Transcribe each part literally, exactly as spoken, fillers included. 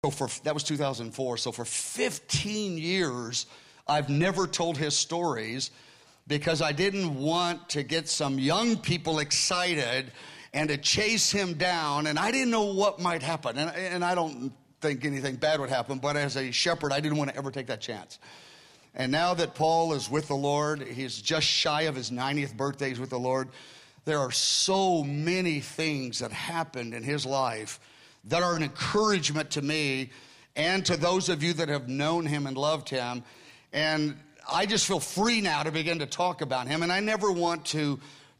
So for, that was two thousand four. So for fifteen years, I've never told his stories because I didn't want to get some young people excited and to chase him down. And I didn't know what might happen. And, and I don't think anything bad would happen. But as a shepherd, I didn't want to ever take that chance. And now that Paul is with the Lord, he's just shy of his ninetieth birthday, he's with the Lord. There are so many things that happened in his life that are an encouragement to me and to those of you that have known him and loved him. And I just feel free now to begin to talk about him. And I never want to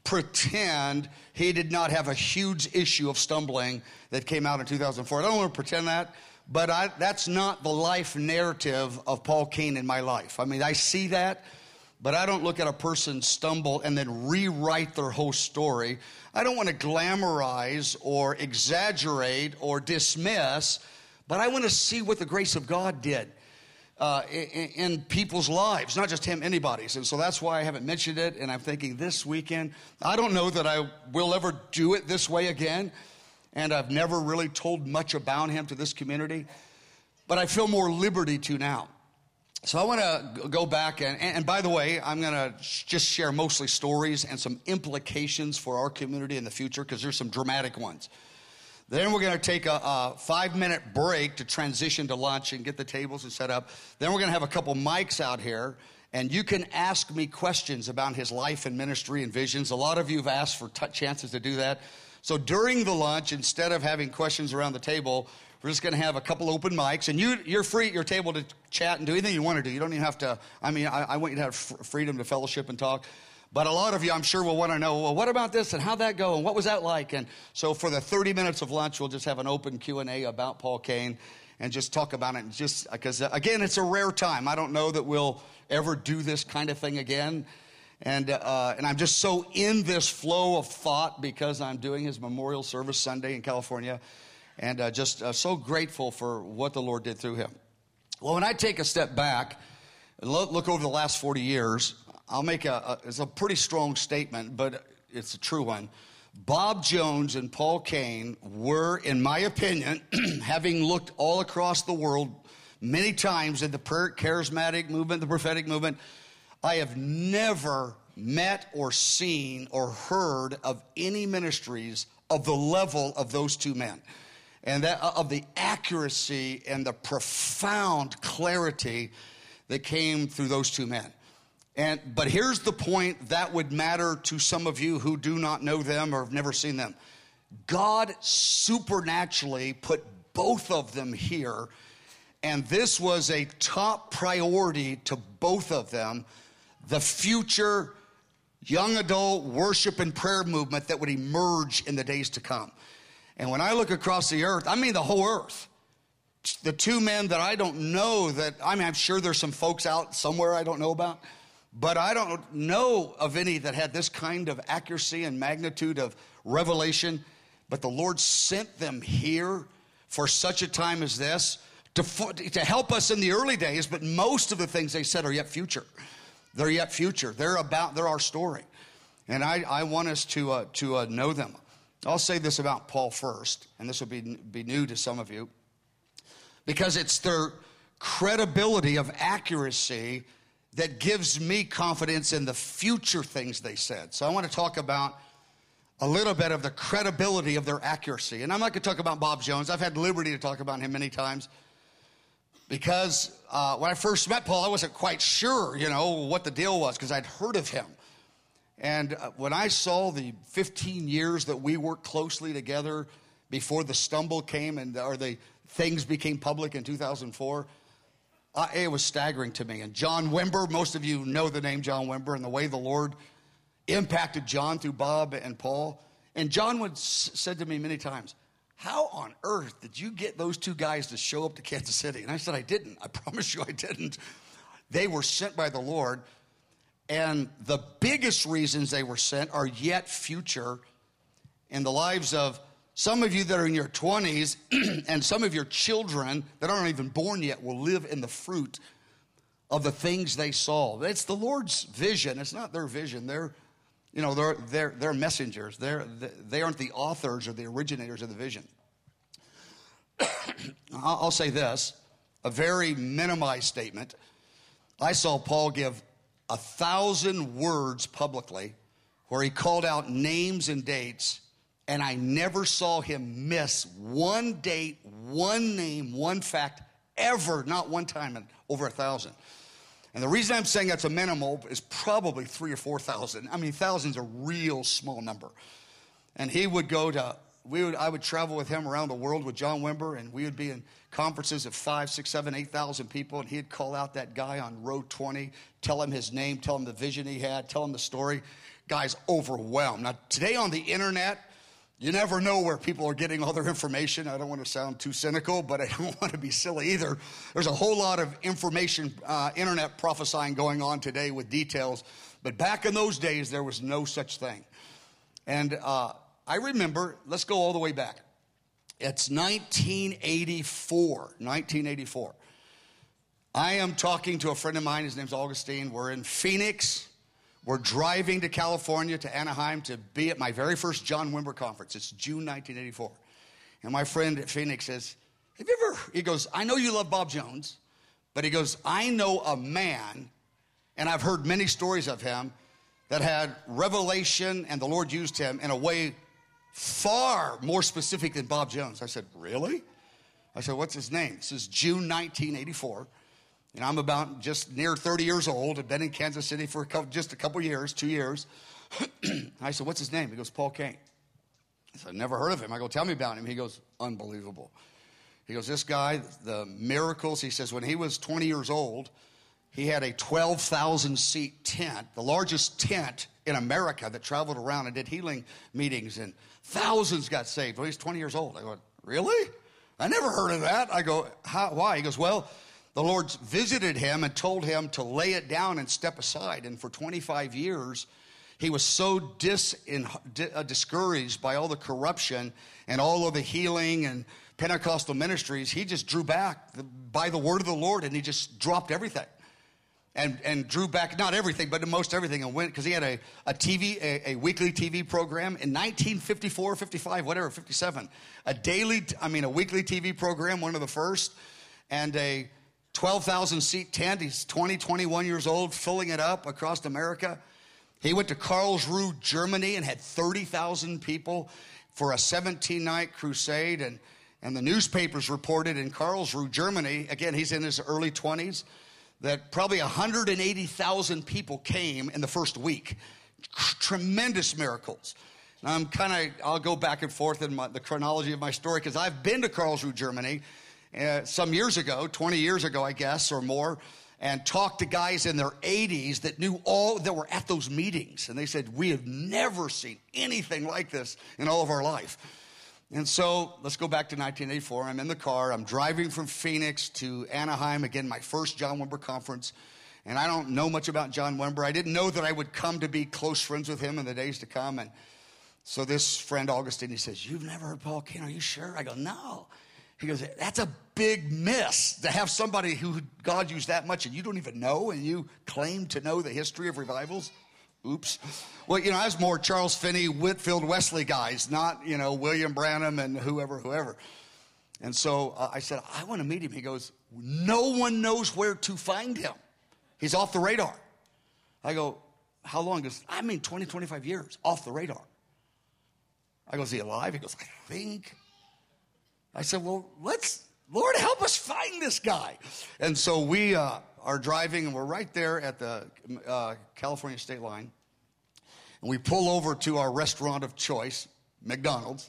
pretend he did not have a huge issue of stumbling that came out in two thousand four. I don't want to pretend that, but I, that's not the life narrative of Paul Cain in my life. I mean, I see that, but I don't look at a person stumble and then rewrite their whole story. I don't want to glamorize or exaggerate or dismiss, but I want to see what the grace of God did uh, in, in people's lives, not just him, anybody's. And so that's why I haven't mentioned it, and I'm thinking this weekend, I don't know that I will ever do it this way again, and I've never really told much about him to this community, but I feel more liberty to now. So I want to go back, and, and by the way, I'm going to just share mostly stories and some implications for our community in the future, because there's some dramatic ones. Then we're going to take a, a five-minute break to transition to lunch and get the tables and set up. Then we're going to have a couple mics out here, and you can ask me questions about his life and ministry and visions. A lot of you have asked for t- chances to do that. So during the lunch, instead of having questions around the table, we're just going to have a couple open mics, and you, you're free at your table to chat and do anything you want to do. You don't even have to, I mean, I, I want you to have f- freedom to fellowship and talk. But a lot of you, I'm sure, will want to know, well, what about this, and how'd that go, and what was that like? And so for the thirty minutes of lunch, we'll just have an open Q and A about Paul Cain and just talk about it. Just because, again, it's a rare time. I don't know that we'll ever do this kind of thing again. And uh, and I'm just so in this flow of thought because I'm doing his memorial service Sunday in California. And uh, just uh, so grateful for what the Lord did through him. Well, when I take a step back and look, look over the last forty years, I'll make a, a, it's a pretty strong statement, but it's a true one. Bob Jones and Paul Cain were, in my opinion, having looked all across the world many times in the charismatic movement, the prophetic movement, I have never met or seen or heard of any ministries of the level of those two men. And that of the accuracy and the profound clarity that came through those two men. And but here's the point that would matter to some of you who do not know them or have never seen them. God supernaturally put both of them here, and this was a top priority to both of them, the future young adult worship and prayer movement that would emerge in the days to come. And when I look across the earth, I mean the whole earth. The two men that I don't know that, I mean, I'm sure there's some folks out somewhere I don't know about, but I don't know of any that had this kind of accuracy and magnitude of revelation. But the Lord sent them here for such a time as this to, to help us in the early days, but most of the things they said are yet future. They're yet future. They're about, they're our story. And I, I want us to, uh, to uh, know them. I'll say this about Paul first, and this will be, be new to some of you, because it's their credibility of accuracy that gives me confidence in the future things they said. So I want to talk about a little bit of the credibility of their accuracy. And I'm not going to talk about Bob Jones. I've had liberty to talk about him many times because uh, when I first met Paul, I wasn't quite sure, you know, what the deal was because I'd heard of him. And when I saw the fifteen years that we worked closely together before the stumble came and or the things became public in two thousand four, uh, it was staggering to me. And John Wimber, most of you know the name John Wimber and the way the Lord impacted John through Bob and Paul. And John would said to me many times, how on earth did you get those two guys to show up to Kansas City? And I said, I didn't. I promise you I didn't. They were sent by the Lord. And the biggest reasons they were sent are yet future in the lives of some of you that are in your twenties and some of your children that aren't even born yet will live in the fruit of the things they saw. It's the Lord's vision. It's not their vision. They're, you know, they're, they're, they're messengers. They're, they aren't the authors or the originators of the vision. I'll, I'll say this, a very minimized statement. I saw Paul give a thousand words publicly where he called out names and dates, and I never saw him miss one date, one name, one fact, ever, not one time in over a thousand. And the reason I'm saying that's a minimal is probably three or four thousand. I mean, thousands a real small number. And he would go to, we would, I would travel with him around the world with John Wimber, and we would be in conferences of five, six, seven, eight thousand people, and he'd call out that guy on row twenty, tell him his name, tell him the vision he had, tell him the story. Guy's overwhelmed. Now, today on the internet, you never know where people are getting all their information. I don't want to sound too cynical, but I don't want to be silly either. There's a whole lot of information, uh, internet prophesying going on today with details. But back in those days, there was no such thing. And uh, I remember, let's go all the way back. It's nineteen eighty-four, nineteen eighty-four. I am talking to a friend of mine. His name's Augustine. We're in Phoenix. We're driving to California, to Anaheim, to be at my very first John Wimber conference. It's June nineteen eighty-four. And my friend at Phoenix says, have you ever, he goes, I know you love Bob Jones, but he goes, I know a man, and I've heard many stories of him, that had revelation, and the Lord used him in a way far more specific than Bob Jones. I said, really? I said, what's his name? This is June nineteen eighty-four. And I'm about just near thirty years old. I've been in Kansas City for a couple, just a couple years, two years. I said, what's his name? He goes, Paul Cain. I said, never heard of him. I go, tell me about him. He goes, unbelievable. He goes, this guy, the miracles, he says, when he was twenty years old, he had a twelve thousand seat tent, the largest tent in America that traveled around and did healing meetings, and thousands got saved. Well, he's twenty years old. I go, really? I never heard of that. I go, how, why? He goes, well, the Lord visited him and told him to lay it down and step aside. And for twenty-five years, he was so dis, in, di, uh, discouraged by all the corruption and all of the healing and Pentecostal ministries, he just drew back the, by the word of the Lord, and he just dropped everything. And, and drew back, not everything, but most everything, and went, because he had a, a T V, a, a weekly T V program in nineteen fifty-four, fifty-five, whatever, fifty-seven. A daily, I mean, a weekly T V program, one of the first, and a twelve thousand seat tent. He's twenty, twenty-one years old, filling it up across America. He went to Karlsruhe, Germany, and had thirty thousand people for a seventeen night crusade. And, and the newspapers reported in Karlsruhe, Germany, again, he's in his early twenties, that probably one hundred eighty thousand people came in the first week. Tremendous miracles. And I'm kind of, I'll go back and forth in my, the chronology of my story, because I've been to Karlsruhe, Germany, uh, some years ago, twenty years ago, I guess, or more, and talked to guys in their eighties that knew all, that were at those meetings. And they said, we have never seen anything like this in all of our life. And so let's go back to nineteen eighty-four. I'm in the car. I'm driving from Phoenix to Anaheim, again, my first John Wimber conference. And I don't know much about John Wimber. I didn't know that I would come to be close friends with him in the days to come. And so this friend, Augustine, he says, you've never heard Paul Cain? Are you sure? I go, no. He goes, that's a big miss to have somebody who God used that much and you don't even know, and you claim to know the history of revivals. Oops. Well, you know, I was more Charles Finney, Whitfield, Wesley guys, not, you know, William Branham and whoever, whoever. And so uh, I said, I want to meet him. He goes, no one knows where to find him. He's off the radar. I go, how long? He goes, I mean, twenty, twenty-five years, off the radar. I go, is he alive? He goes, I think. I said, well, let's, Lord, help us find this guy. And so we uh, are driving, and we're right there at the uh, California state line. And we pull over to our restaurant of choice, McDonald's.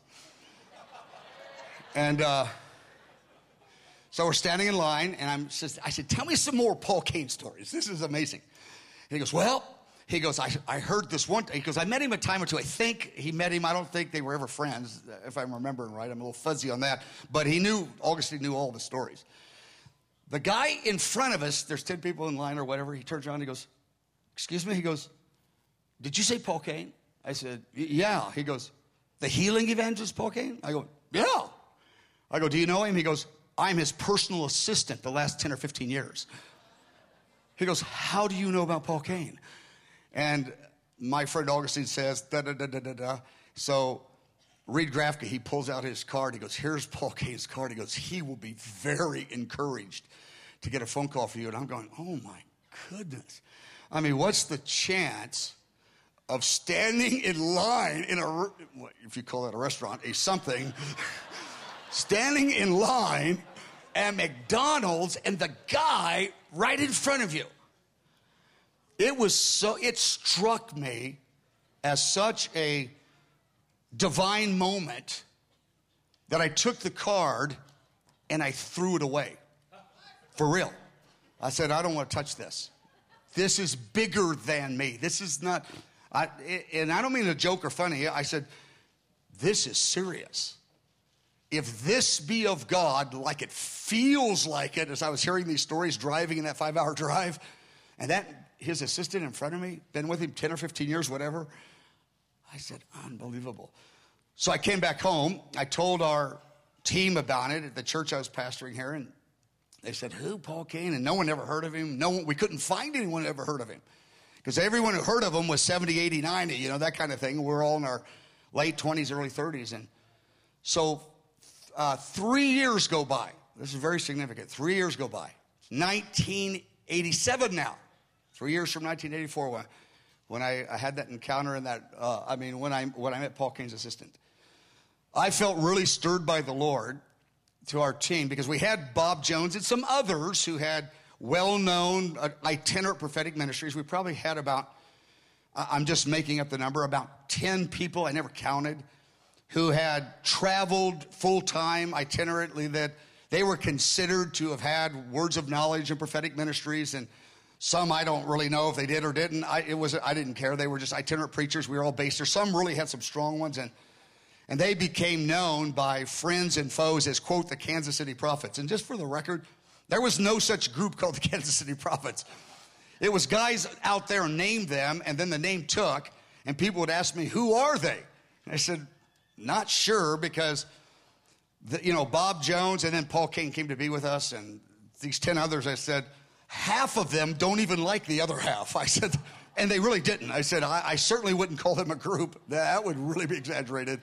And uh, so we're standing in line, and I'm just, I said, tell me some more Paul Cain stories. This is amazing. And he goes, well, he goes, I, I heard this one. He goes, I met him a time or two. I think he met him. I don't think they were ever friends, if I'm remembering right. I'm a little fuzzy on that. But he knew, Augustine knew all the stories. The guy in front of us, there's ten people in line or whatever. He turns around and he goes, excuse me? He goes, did you say Paul Cain? I said, yeah. He goes, the healing evangelist Paul Cain? I go, yeah. I go, do you know him? He goes, I'm his personal assistant the last ten or fifteen years. He goes, how do you know about Paul Cain? And my friend Augustine says, da da da da da da. So Reed Grafke, he pulls out his card. He goes, here's Paul Cain's card. He goes, he will be very encouraged to get a phone call from you. And I'm going, oh, my goodness. I mean, what's the chance of standing in line in a, if you call it a restaurant, a something, standing in line at McDonald's and the guy right in front of you? It was so, it struck me as such a divine moment that I took the card and I threw it away. For real. I said, I don't want to touch this. This is bigger than me. This is not, I, and I don't mean a joke or funny. I said, this is serious. If this be of God, like it feels like it, as I was hearing these stories driving in that five-hour drive, and that his assistant in front of me, been with him ten or fifteen years, whatever, I said, unbelievable. So I came back home. I told our team about it at the church I was pastoring here, and they said, who, Paul Cain? And no one ever heard of him. No one, we couldn't find anyone who ever heard of him. Because everyone who heard of him was seventy, eighty, ninety, you know, that kind of thing. We're all in our late twenties, early thirties. And so uh, three years go by. This is very significant. Three years go by. nineteen eighty-seven now. Three years from nineteen eighty-four when, when I, I had that encounter and that, uh, I mean, when I, when I met Paul Cain's assistant. I felt really stirred by the Lord to our team because we had Bob Jones and some others who had well-known uh, itinerant prophetic ministries. We probably had about, uh, I'm just making up the number, about ten people, I never counted, who had traveled full-time itinerantly, that they were considered to have had words of knowledge and prophetic ministries. And some I don't really know if they did or didn't. I, it was, I didn't care. They were just itinerant preachers. We were all based there. Some really had some strong ones. And And they became known by friends and foes as, quote, the Kansas City Prophets. And just for the record, there was no such group called the Kansas City Prophets. It was guys out there named them, and then the name took, and people would ask me, who are they? And I said, not sure, because, the, you know, Bob Jones and then Paul Cain came to be with us, and these ten others, I said, half of them don't even like the other half. I said, and they really didn't. I said, I, I certainly wouldn't call them a group. That would really be exaggerated.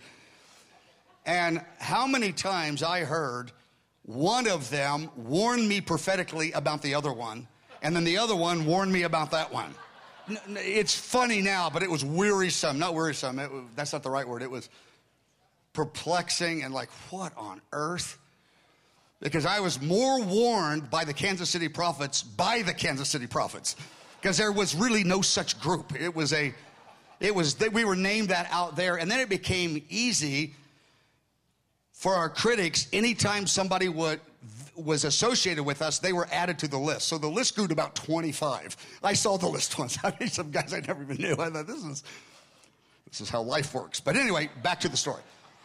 And how many times I heard one of them warn me prophetically about the other one, and then the other one warned me about that one. It's funny now, but it was wearisome. Not wearisome. It, that's not the right word. It was perplexing and like, what on earth? Because I was more warned by the Kansas City Prophets by the Kansas City Prophets, because there was really no such group. It was a, it was, we were named that out there, and then it became easy for our critics. Anytime somebody would, was associated with us, they were added to the list. So the list grew to about twenty-five. I saw the list once. I mean, some guys I never even knew. I thought, this is, this is how life works. But anyway, back to the story.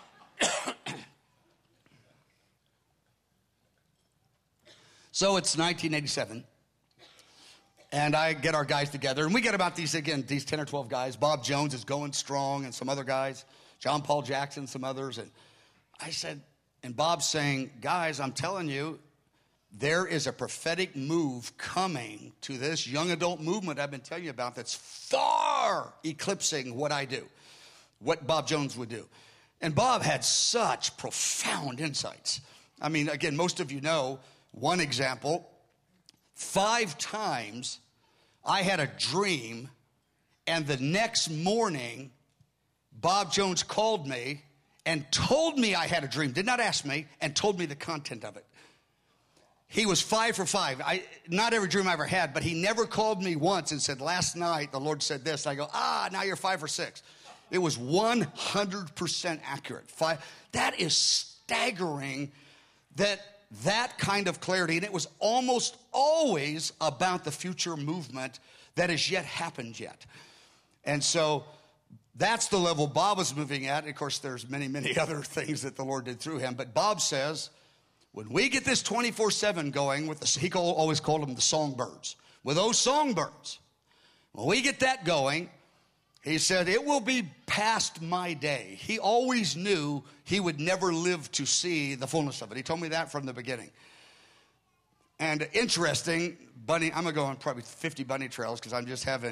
So it's nineteen eighty-seven, and I get our guys together, and we get about these, again, these ten or twelve guys. Bob Jones is going strong, and some other guys. John Paul Jackson, some others, and I said, and Bob's saying, guys, I'm telling you, there is a prophetic move coming to this young adult movement I've been telling you about that's far eclipsing what I do, what Bob Jones would do. And Bob had such profound insights. I mean, again, most of you know one example. Five times I had a dream, and the next morning, Bob Jones called me and told me I had a dream, did not ask me, and told me the content of it. He was five for five. I, not every dream I ever had, but he never called me once and said, last night the Lord said this. I go, ah, now you're five for six. It was one hundred percent accurate. Five. That is staggering, that that kind of clarity, and it was almost always about the future movement that has yet happened yet. And so that's the level Bob was moving at. Of course, there's many, many other things that the Lord did through him. But Bob says, when we get this twenty-four seven going, with the, he call, always called them the songbirds. With those songbirds, when we get that going, he said, it will be past my day. He always knew he would never live to see the fullness of it. He told me that from the beginning. And interesting, bunny, I'm going to go on probably fifty bunny trails because I'm just having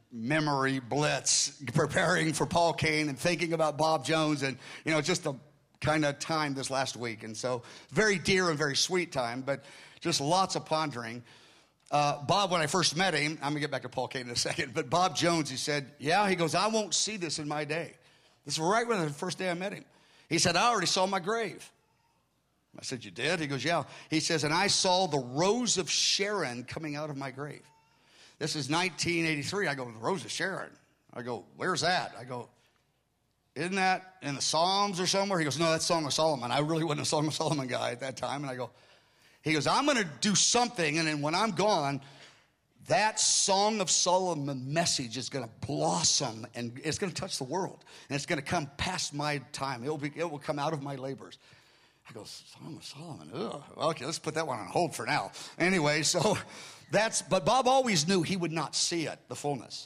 memory blitz, preparing for Paul Cain and thinking about Bob Jones, and, you know, just a kind of time this last week. And so very dear and very sweet time, but just lots of pondering. Uh, Bob, when I first met him, I'm going to get back to Paul Cain in a second, but Bob Jones, he said, yeah, he goes, I won't see this in my day. This is right when the first day I met him. He said, I already saw my grave. I said, you did? He goes, yeah. He says, and I saw the Rose of Sharon coming out of my grave. This is nineteen eighty-three. I go, the Rose of Sharon. I go, where's that? I go, isn't that in the Psalms or somewhere? He goes, no, that's Song of Solomon. I really wasn't a Song of Solomon guy at that time. And I go, he goes, I'm going to do something, and then when I'm gone, that Song of Solomon message is going to blossom, and it's going to touch the world, and it's going to come past my time. It will be, it will come out of my labors. I go, Song of Solomon, ugh. Okay, let's put that one on hold for now. Anyway, so that's, but Bob always knew he would not see it, the fullness.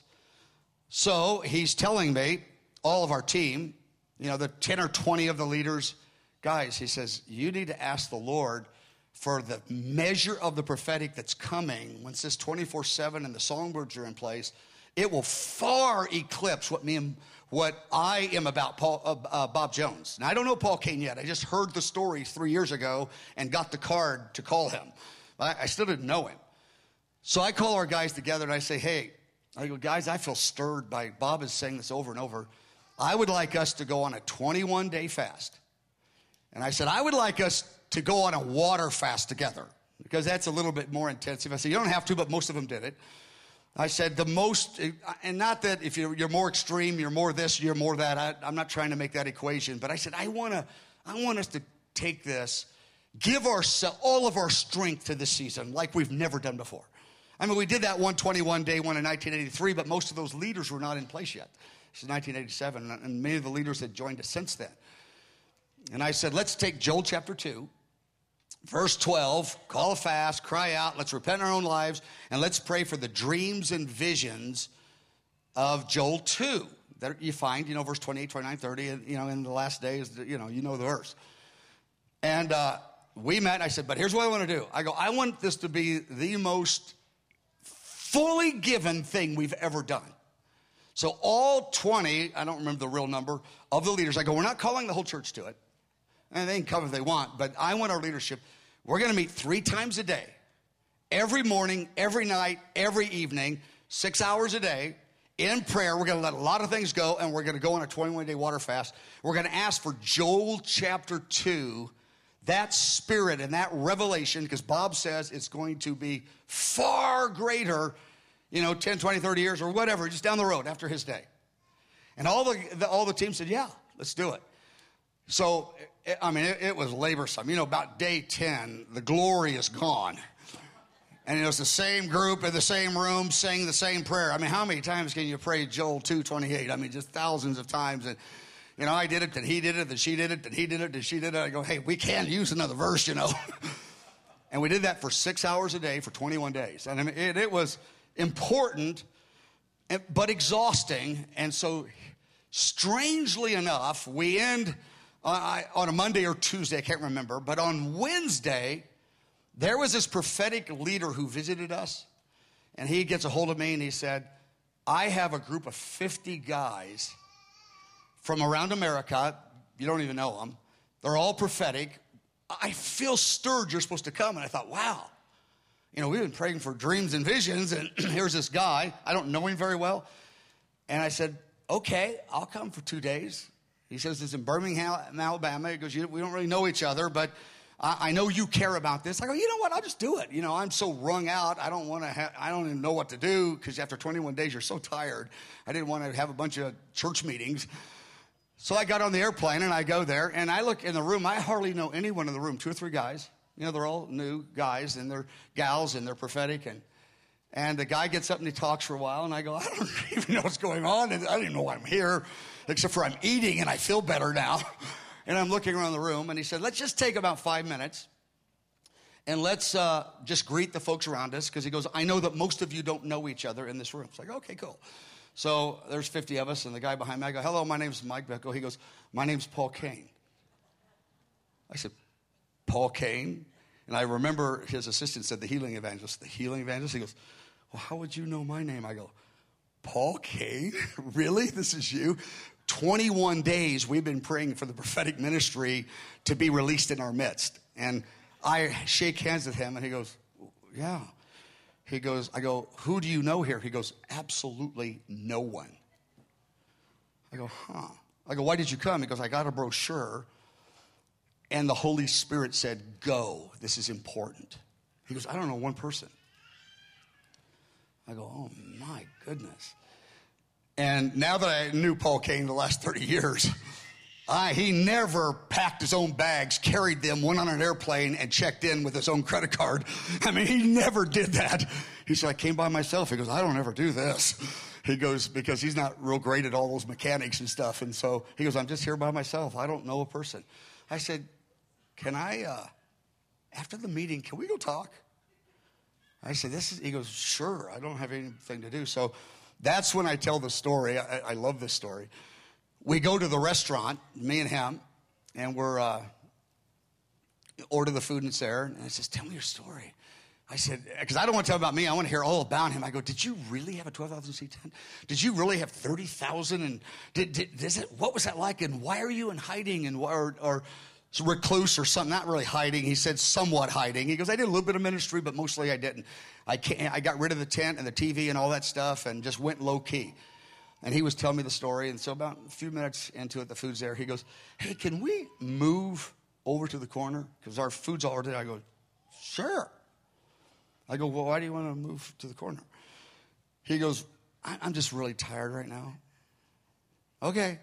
So he's telling me, all of our team, you know, the ten or twenty of the leaders, guys, he says, you need to ask the Lord for the measure of the prophetic that's coming. Once this twenty-four seven and the songbirds are in place, it will far eclipse what me and what I am about, Paul, uh, uh, Bob Jones. Now, I don't know Paul Cain yet. I just heard the story three years ago and got the card to call him. I, I still didn't know him. So I call our guys together and I say, hey, I go, guys, I feel stirred by, Bob is saying this over and over. I would like us to go on a twenty-one day fast. And I said, I would like us to go on a water fast together, because that's a little bit more intensive. I said, you don't have to, but most of them did it. I said, the most, and not that if you're, you're more extreme, you're more this, you're more that. I, I'm not trying to make that equation, but I said, I want to, I want us to take this, give our, all of our strength to this season like we've never done before. I mean, we did that one twenty-one day one in nineteen eighty-three, but most of those leaders were not in place yet. This is nineteen eighty-seven, and many of the leaders had joined us since then. And I said, let's take Joel chapter two, verse twelve, call a fast, cry out, let's repent in our own lives, and let's pray for the dreams and visions of Joel two that you find, you know, verse twenty-eight, twenty-nine, thirty, and, you know, in the last days, you know, you know the verse. And uh, we met, and I said, but here's what I want to do. I go, I want this to be the most fully given thing we've ever done. So all twenty, I don't remember the real number, of the leaders, I go, we're not calling the whole church to it. And they can come if they want, but I want our leadership. We're going to meet three times a day, every morning, every night, every evening, six hours a day, in prayer. We're going to let a lot of things go, and we're going to go on a twenty-one day water fast. We're going to ask for Joel chapter two, that spirit and that revelation, because Bob says it's going to be far greater, you know, ten, twenty, thirty years or whatever, just down the road after his day. And all the, the all the team said, yeah, let's do it. So, I mean, it, it was laborsome. You know, about day ten, the glory is gone. And it was the same group in the same room saying the same prayer. I mean, how many times can you pray Joel two twenty-eight? I mean, just thousands of times. And, you know, I did it, then he did it, then she did it, then he did it, then she did it. I go, hey, we can use another verse, you know. And we did that for six hours a day for twenty-one days. And I mean, it, it was important, but exhausting. And so, strangely enough, we end on, on a Monday or Tuesday, I can't remember, but on Wednesday, there was this prophetic leader who visited us, and he gets a hold of me and he said, I have a group of fifty guys from around America. You don't even know them. They're all prophetic. I feel stirred you're supposed to come. And I thought, wow, you know, we've been praying for dreams and visions, and here's this guy. I don't know him very well. And I said, okay, I'll come for two days. He says it's in Birmingham, Alabama. He goes, we don't really know each other, but I, I know you care about this. I go, you know what? I'll just do it. You know, I'm so wrung out. I don't want to have, I don't even know what to do, because after twenty-one days, you're so tired. I didn't want to have a bunch of church meetings. So I got on the airplane, and I go there, and I look in the room. I hardly know anyone in the room, two or three guys. You know, they're all new guys, and they're gals, and they're prophetic. And and the guy gets up, and he talks for a while, and I go, I don't even know what's going on, and I don't even know why I'm here, except for I'm eating, and I feel better now. And I'm looking around the room, and he said, let's just take about five minutes, and let's uh, just greet the folks around us, because he goes, I know that most of you don't know each other in this room. It's like, okay, cool. So there's fifty of us, and the guy behind me, I go, hello, my name's Mike Beckel. He goes, my name's Paul Cain. I said, Paul Cain? And I remember his assistant said, the healing evangelist. The healing evangelist? He goes, well, how would you know my name? I go, Paul Cain? Really? This is you? twenty-one days we've been praying for the prophetic ministry to be released in our midst. And I shake hands with him, and he goes, yeah. He goes, I go, who do you know here? He goes, absolutely no one. I go, huh. I go, why did you come? He goes, I got a brochure, and the Holy Spirit said, go. This is important. He goes, I don't know one person. I go, oh, my goodness. And now that I knew Paul Cain the last thirty years, I, he never packed his own bags, carried them, went on an airplane, and checked in with his own credit card. I mean, he never did that. He said, I came by myself. He goes, I don't ever do this. He goes, because he's not real great at all those mechanics and stuff. And so he goes, I'm just here by myself. I don't know a person. I said, can I, uh, after the meeting, can we go talk? I said, this is, he goes, sure. I don't have anything to do. So that's when I tell the story. I, I love this story. We go to the restaurant, me and him, and we're, uh, order the food and it's there. And I says, tell me your story. I said, because I don't want to tell about me. I want to hear all about him. I go, did you really have a twelve thousand seat tent? Did you really have thirty thousand? And did, did, does it, what was that like? And why are you in hiding and or, or recluse or something? Not really hiding. He said somewhat hiding. He goes, I did a little bit of ministry, but mostly I didn't. I can't, I got rid of the tent and the T V and all that stuff and just went low key. And he was telling me the story. And so about a few minutes into it, the food's there. He goes, hey, can we move over to the corner? Because our food's all ordered. I go, sure. I go, well, why do you want to move to the corner? He goes, I'm just really tired right now. Okay.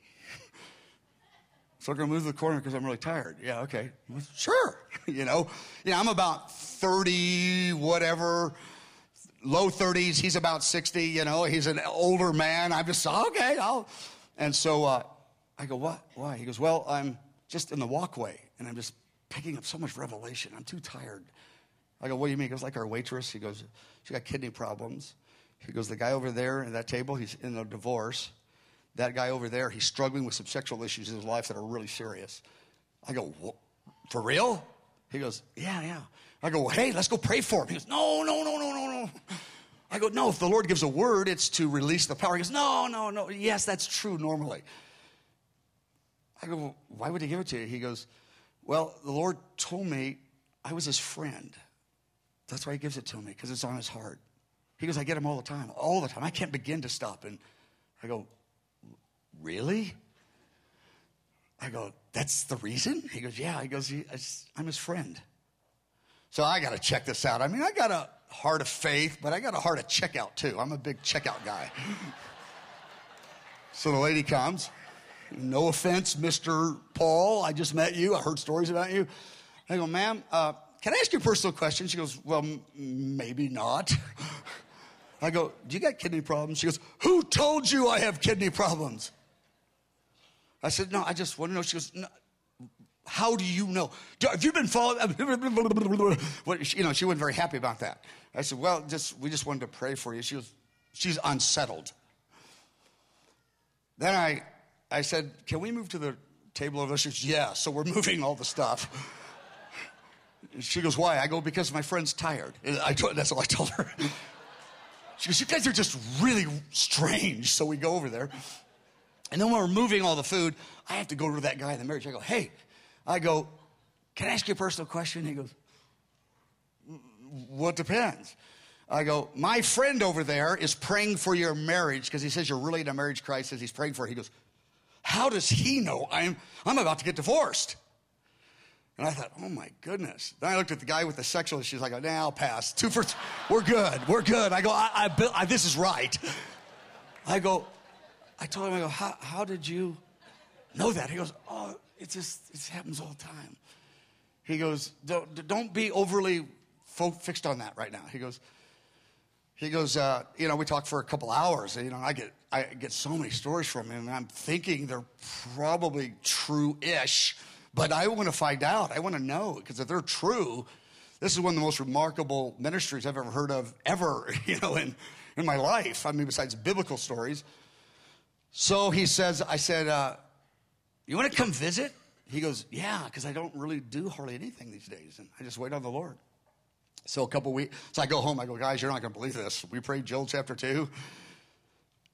So I'm going to move to the corner because I'm really tired. Yeah, okay. Sure. you know, you know, I'm about thirty, whatever, low thirties. He's about sixty, you know. He's an older man. I'm just, okay, I'll. And so uh, I go, what? Why? He goes, well, I'm just in the walkway, and I'm just picking up so much revelation. I'm too tired. I go, what do you mean? He goes, like our waitress. He goes, she got kidney problems. He goes, the guy over there at that table, he's in a divorce. That guy over there, he's struggling with some sexual issues in his life that are really serious. I go, for real? He goes, yeah, yeah. I go, well, hey, let's go pray for him. He goes, no, no, no, no, no, no. I go, no, if the Lord gives a word, it's to release the power. He goes, no, no, no. Yes, that's true normally. I go, well, why would he give it to you? He goes, well, the Lord told me I was his friend. That's why he gives it to me, because it's on his heart. He goes, I get him all the time, all the time. I can't begin to stop. And I go, really? I go, that's the reason? He goes, yeah. He goes, I'm his friend. So I got to check this out. I mean, I got a heart of faith, but I got a heart of checkout, too. I'm a big checkout guy. So the lady comes. No offense, Mister Paul. I just met you. I heard stories about you. I go, ma'am, uh, can I ask you a personal question? She goes, well, m- maybe not. I go, do you got kidney problems? She goes, who told you I have kidney problems? I said, no, I just want to know. She goes, no, how do you know? Have you been following? You know, she wasn't very happy about that. I said, well, just we just wanted to pray for you. She was, she's unsettled. Then I, I said, can we move to the table over there? She goes, yeah. So we're moving all the stuff. She goes, why? I go, because my friend's tired. I told, that's all I told her. She goes, you guys are just really strange. So we go over there. And then when we're moving all the food, I have to go to that guy in the marriage. I go, hey, I go, can I ask you a personal question? He goes, well, it depends. I go, my friend over there is praying for your marriage because he says you're really in a marriage crisis. He's praying for it. He goes, how does he know I'm, I'm about to get divorced? And I thought, oh, my goodness. Then I looked at the guy with the sexual issues. I go, nah, I'll pass. Two for, we're good. We're good. I go, I, I, I, this is right. I go, I told him, I go, how, how did you know that? He goes, oh, it just, it happens all the time. He goes, don't, don't be overly fo- fixed on that right now. He goes, he goes, uh, you know, we talked for a couple hours. And, you know, I get, I get so many stories from him. And I'm thinking they're probably true-ish. But I want to find out. I want to know, because if they're true, this is one of the most remarkable ministries I've ever heard of ever, you know, in, in my life. I mean, besides biblical stories. So he says, I said, uh, you want to come visit? He goes, yeah, because I don't really do hardly anything these days. And I just wait on the Lord. So a couple weeks, so I go home. I go, guys, you're not going to believe this. We prayed Joel chapter two.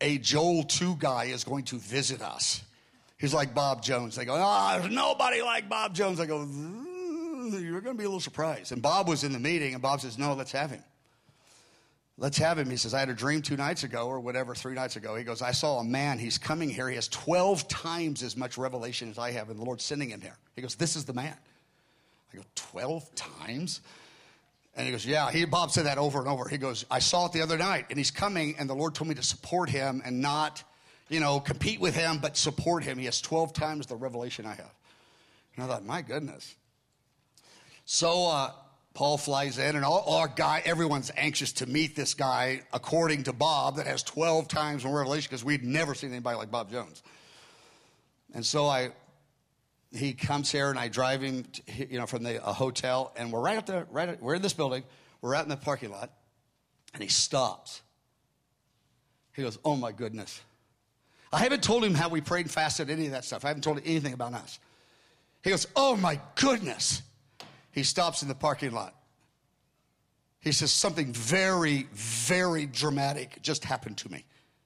a Joel two guy is going to visit us. He's like Bob Jones. They go, oh, there's nobody like Bob Jones. I go, you're going to be a little surprised. And Bob was in the meeting, and Bob says, no, let's have him. Let's have him. He says, I had a dream two nights ago or whatever, three nights ago. He goes, I saw a man. He's coming here. He has twelve times as much revelation as I have, and the Lord's sending him here. He goes, this is the man. I go, twelve times? And he goes, yeah. He, Bob said that over and over. He goes, I saw it the other night, and he's coming, and the Lord told me to support him and not, you know, compete with him, but support him. He has twelve times the revelation I have. And I thought, my goodness. So uh, Paul flies in, and all, our guy, everyone's anxious to meet this guy, according to Bob, that has twelve times more revelation, because we'd never seen anybody like Bob Jones. And so I, he comes here, and I drive him, to, you know, from the a hotel, and we're right at the, right at, we're in this building, we're out in the parking lot, and he stops. He goes, oh my goodness. I haven't told him how we prayed and fasted, any of that stuff. I haven't told him anything about us. He goes, oh my goodness. He stops in the parking lot. He says, something very, very dramatic just happened to me.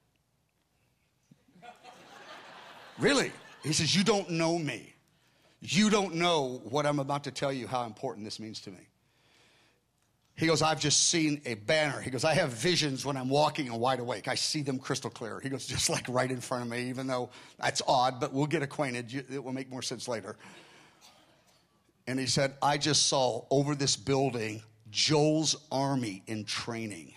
Really? He says, you don't know me. You don't know what I'm about to tell you, how important this means to me. He goes, I've just seen a banner. He goes, I have visions when I'm walking and wide awake. I see them crystal clear. He goes, just like right in front of me, even though that's odd, but we'll get acquainted. It will make more sense later. And he said, I just saw over this building Joel's army in training.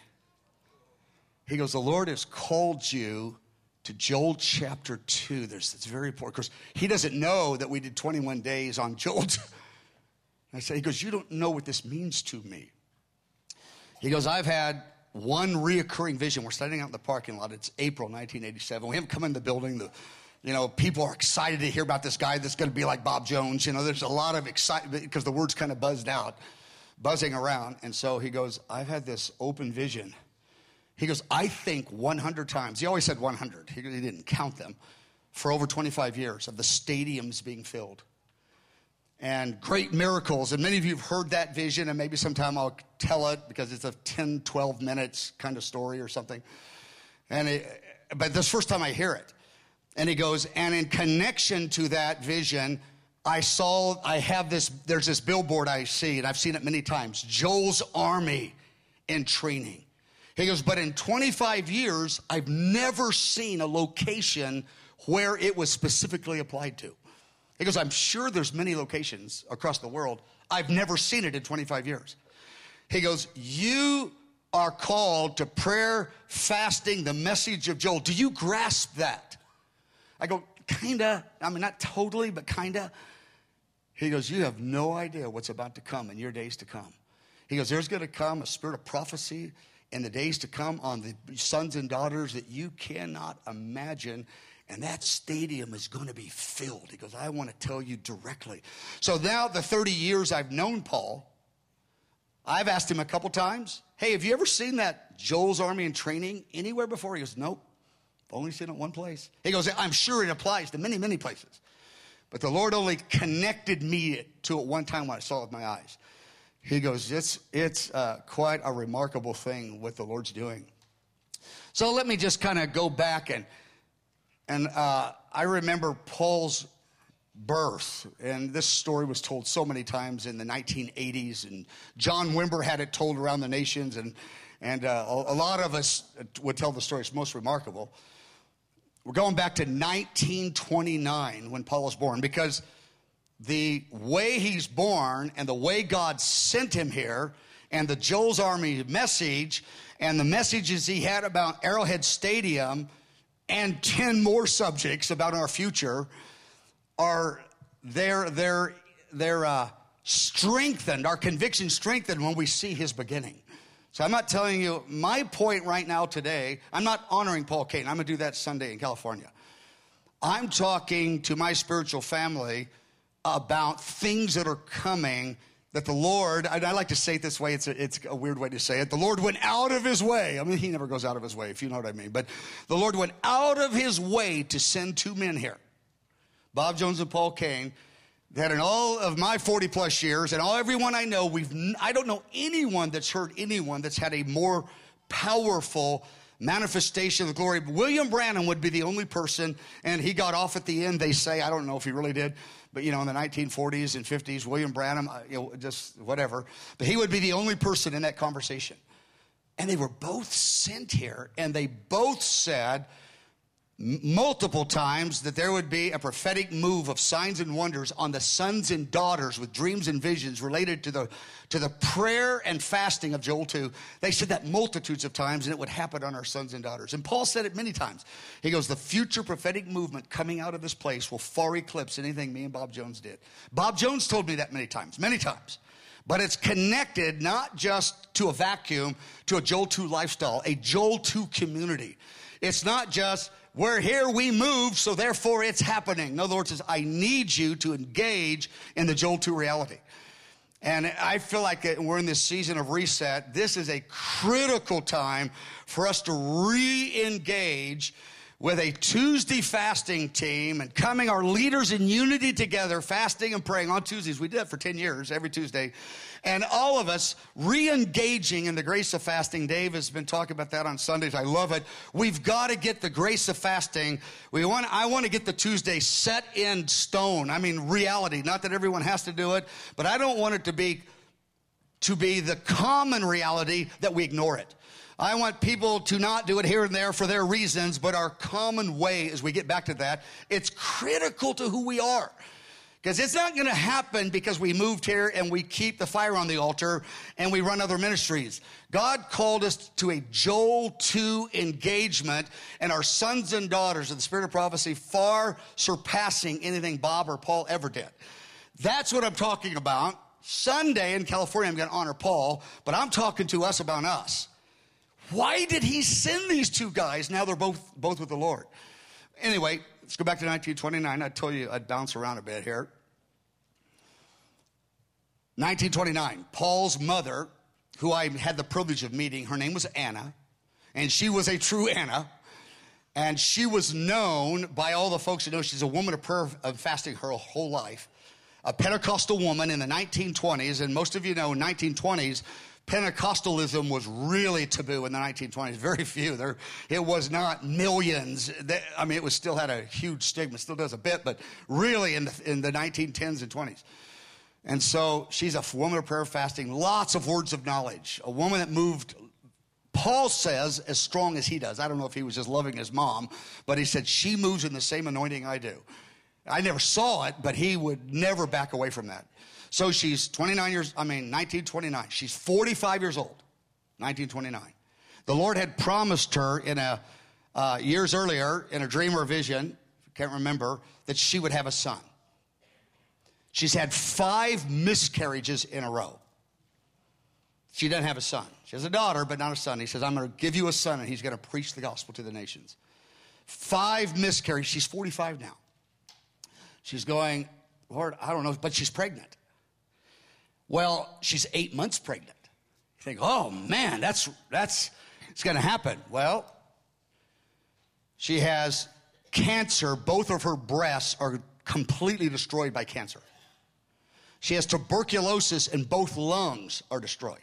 He goes, the Lord has called you to Joel chapter two. There's, it's very important because he doesn't know that we did twenty-one days on Joel. I said, he goes, you don't know what this means to me. He goes, I've had one reoccurring vision. We're standing out in the parking lot. It's April nineteen eighty-seven. We haven't come in the building. The You know, people are excited to hear about this guy that's going to be like Bob Jones. You know, there's a lot of excitement because the word's kind of buzzed out, buzzing around. And so he goes, I've had this open vision. He goes, I think one hundred times. He always said one hundred. He, he didn't count them. For over twenty-five years of the stadiums being filled. And great miracles. And many of you have heard that vision. And maybe sometime I'll tell it because it's a ten, twelve minutes kind of story or something. And it, but this first time I hear it. And he goes, and in connection to that vision, I saw, I have this, there's this billboard I see, and I've seen it many times, Joel's Army in training. He goes, but in twenty-five years, I've never seen a location where it was specifically applied to. He goes, I'm sure there's many locations across the world. I've never seen it in twenty-five years. He goes, you are called to prayer, fasting, the message of Joel. Do you grasp that? I go, kinda. I mean, not totally, but kinda. He goes, you have no idea what's about to come in your days to come. He goes, there's going to come a spirit of prophecy in the days to come on the sons and daughters that you cannot imagine. And that stadium is going to be filled. He goes, I want to tell you directly. So now the thirty years I've known Paul, I've asked him a couple times, hey, have you ever seen that Joel's Army in training anywhere before? He goes, nope. Only seen it one place. He goes, I'm sure it applies to many, many places. But the Lord only connected me to it one time when I saw it with my eyes. He goes, it's, it's uh, quite a remarkable thing what the Lord's doing. So let me just kind of go back. And, and uh, I remember Paul's birth. And this story was told so many times in the nineteen eighties. And John Wimber had it told around the nations. And, and uh, a, a lot of us would tell the story. It's most remarkable. We're going back to nineteen twenty-nine when Paul was born, because the way he's born and the way God sent him here and the Joel's Army message and the messages he had about Arrowhead Stadium and ten more subjects about our future are they're, they're, they're uh, strengthened, our conviction strengthened when we see his beginning. So I'm not telling you, my point right now today, I'm not honoring Paul Caton. I'm going to do that Sunday in California. I'm talking to my spiritual family about things that are coming that the Lord, I, I like to say it this way, it's a, it's a weird way to say it. The Lord went out of his way. I mean, he never goes out of his way, if you know what I mean. But the Lord went out of his way to send two men here, Bob Jones and Paul Caton, that in all of my forty plus years and all everyone I know, we've I don't know anyone that's heard anyone that's had a more powerful manifestation of the glory. William Branham would be the only person, and he got off at the end, they say. I don't know if he really did, but, you know, in the nineteen forties and fifties, William Branham, you know, just whatever. But he would be the only person in that conversation. And they were both sent here, and they both said multiple times that there would be a prophetic move of signs and wonders on the sons and daughters with dreams and visions related to the to the prayer and fasting of Joel two. They said that multitudes of times, and it would happen on our sons and daughters. And Paul said it many times. He goes, the future prophetic movement coming out of this place will far eclipse anything me and Bob Jones did. Bob Jones told me that many times, many times. But it's connected not just to a vacuum, to a Joel two lifestyle, a Joel two community. It's not just, we're here, we move, so therefore it's happening. In other words, it's, I need you to engage in the Joel two reality. And I feel like we're in this season of reset. This is a critical time for us to re-engage with a Tuesday fasting team and coming, our leaders in unity together, fasting and praying on Tuesdays. We did it for ten years, every Tuesday. And all of us re-engaging in the grace of fasting. Dave has been talking about that on Sundays. I love it. We've got to get the grace of fasting. We want. I want to get the Tuesday set in stone. I mean, reality. Not that everyone has to do it, but I don't want it to be, to be the common reality that we ignore it. I want people to not do it here and there for their reasons, but our common way, as we get back to that, it's critical to who we are. Because it's not going to happen because we moved here and we keep the fire on the altar and we run other ministries. God called us to a Joel two engagement, and our sons and daughters of the spirit of prophecy far surpassing anything Bob or Paul ever did. That's what I'm talking about. Sunday in California, I'm going to honor Paul, but I'm talking to us about us. Why did he send these two guys? Now they're both both with the Lord. Anyway, let's go back to nineteen twenty-nine. I told you I'd bounce around a bit here. nineteen twenty-nine, Paul's mother, who I had the privilege of meeting, her name was Anna, and she was a true Anna, and she was known by all the folks who know she's a woman of prayer and fasting her whole life, a Pentecostal woman in the nineteen twenties, and most of you know, nineteen twenties, Pentecostalism was really taboo in the nineteen twenties. Very few. There, it was not millions. I mean, it was still had a huge stigma. Still does a bit, but really in the, in the nineteen tens and twenties. And so she's a woman of prayer, fasting, lots of words of knowledge. A woman that moved, Paul says, as strong as he does. I don't know if he was just loving his mom, but he said, she moves in the same anointing I do. I never saw it, but he would never back away from that. So she's twenty-nine years, I mean, nineteen twenty-nine. She's forty-five years old, nineteen twenty-nine. The Lord had promised her in a, uh, years earlier, in a dream or a vision, can't remember, that she would have a son. She's had five miscarriages in a row. She doesn't have a son. She has a daughter, but not a son. He says, I'm going to give you a son, and he's going to preach the gospel to the nations. Five miscarriages. She's forty-five now. She's going, Lord, I don't know, but she's pregnant. Well, she's eight months pregnant. You think, oh, man, that's, that's, it's going to happen. Well, she has cancer. Both of her breasts are completely destroyed by cancer. She has tuberculosis, and both lungs are destroyed.